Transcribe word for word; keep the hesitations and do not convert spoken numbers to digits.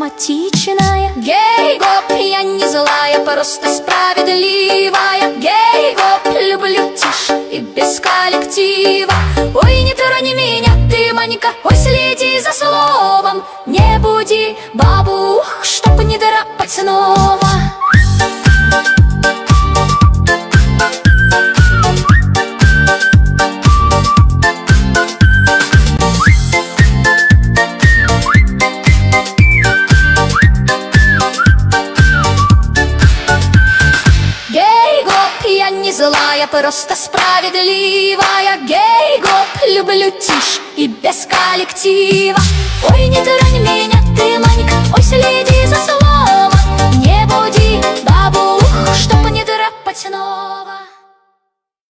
симпатичная. Гей-гоп, я не злая, просто справедливая. Гей-гоп, люблю тишь и без коллектива. Ой, не трони меня, ты, Манька, ой, следи за словом. Не буди бабу, чтоб не драпать снова. Я не злая, просто справедливая. Гей-гоп, люблю тишь и без коллектива. Ой, не тронь меня, ты, Манька,